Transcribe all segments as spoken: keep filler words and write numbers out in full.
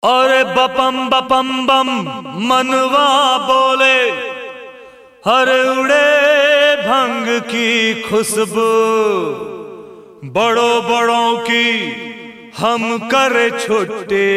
अरे बपम बपम बम मनवा बोले, हर उड़े भंग की खुशबू, बड़ों बड़ों की हम करे छुट्टी,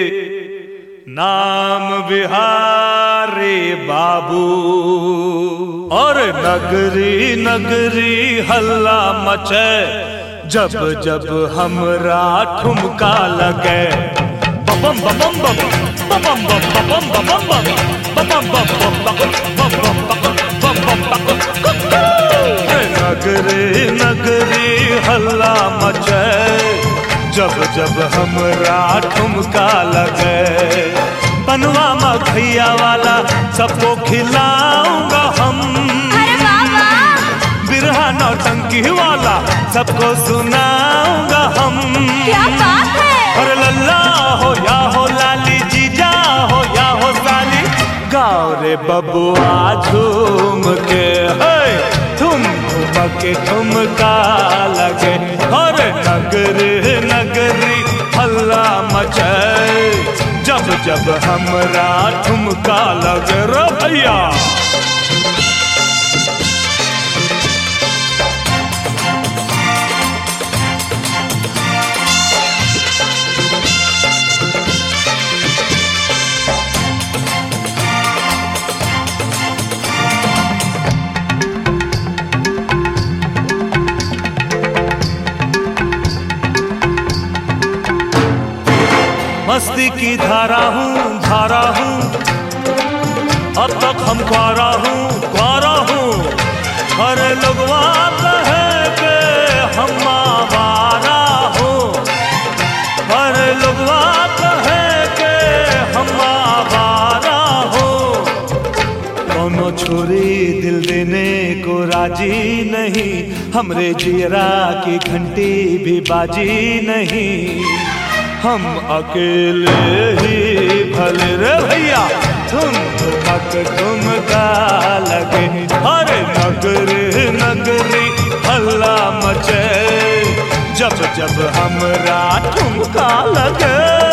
नाम बिहारी बाबू। और नगरी नगरी हल्ला मचे, जब जब हमरा ठुमका लगे। बम बम बम बम बम बम बम बम बम बम बम बम। नगरी नगरी हल्ला मचे, जब जब हमरा ठुमका लगे। पनवा मखैया वाला सबको खिलाऊंगा हम, बिरहा नौटंकी वाला सबको सुनाऊंगा हम। क्या बात है? और लल्ला हो या हो लाली, जीजा हो या हो साली, गाओ रे बबुआ झूम के, तुम ठुमके ठुमका लगे। और नगरी नगरी हल्ला मचे, जब जब हमरा ठुमका लगे रे भैया। मस्ती की धारा हूँ धारा हूँ, अब तक हम क्वारा हूँ क्वारा हूँ। हर लोगवा कहे के हम आवारा हूँ, हर लोगवा कहे के हम आवारा हूँ। कोनो छोरी दिल देने को राजी नहीं, हमरे जियरा की घंटी भी बाजी नहीं। हम अकेले ही भले रे भैया, तुम ठुमक ठुमका लगे। अरे नगरी नगरी हल्ला मचे, जब जब हमरा ठुमका लगे।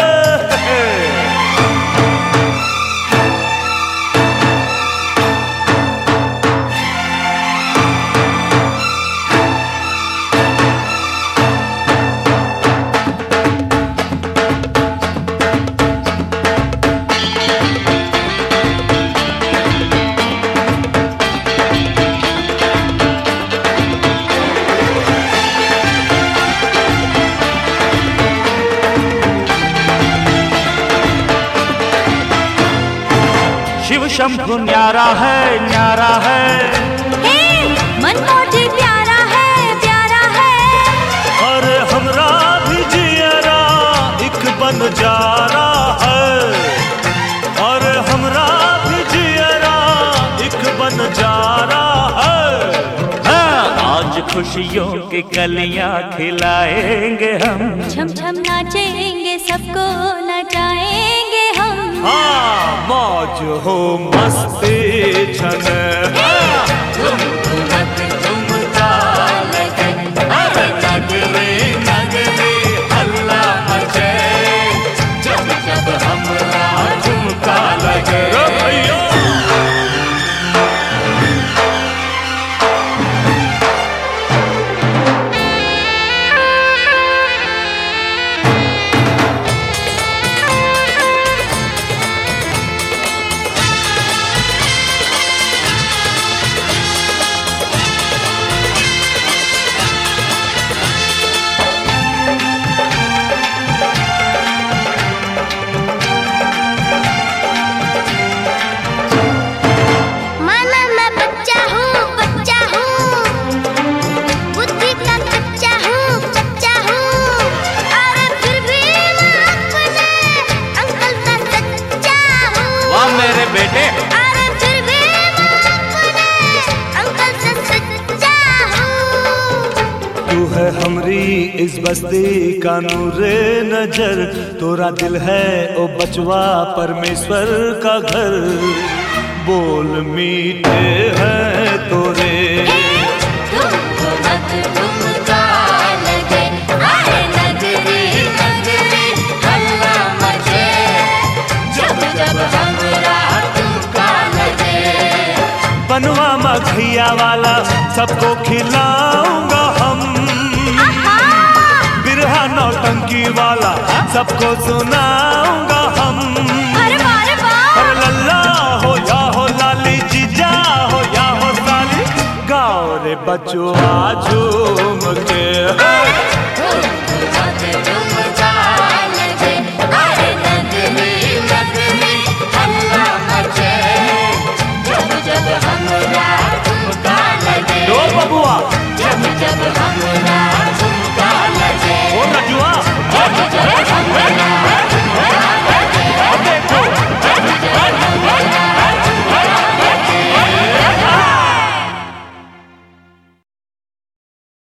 शिव शंभु न्यारा है न्यारा है, हे मन मोटी प्यारा है प्यारा है। और हमरा भी जियरा एक बन जारा है, और हमरा भी जियरा एक बन जारा है। हाँ, आज खुशियों की कलियां खिलाएंगे हम, छम छम नाचेंगे सबको नचाएंगे हम। हाँ, मौज हो मस्ती छने, तुम ठुमक ठुमका लगे। अरे नगरी नगरी हल्ला मचे, जब जब हमरा ठुमका लगे रे भैया। मेरे बेटे, अरे फिर भी मैं अंकल से सच्चा हूँ। तू है हमरी इस बस्ती का नूरे नजर, तोरा दिल है ओ बचवा परमेश्वर का घर। बोल मीठे हैं तोरे, अरे नगरी नगरी हल्ला मचे, भैया वाला सबको खिलाऊंगा हम। आहा! बिरहा नौटंकी वाला सबको सुनाऊंगा हम। अरे वाह रे वाह! अरे लल्ला हो या हो लाली, जीजा हो या हो साली, गाओ रे बचुआ झूम के।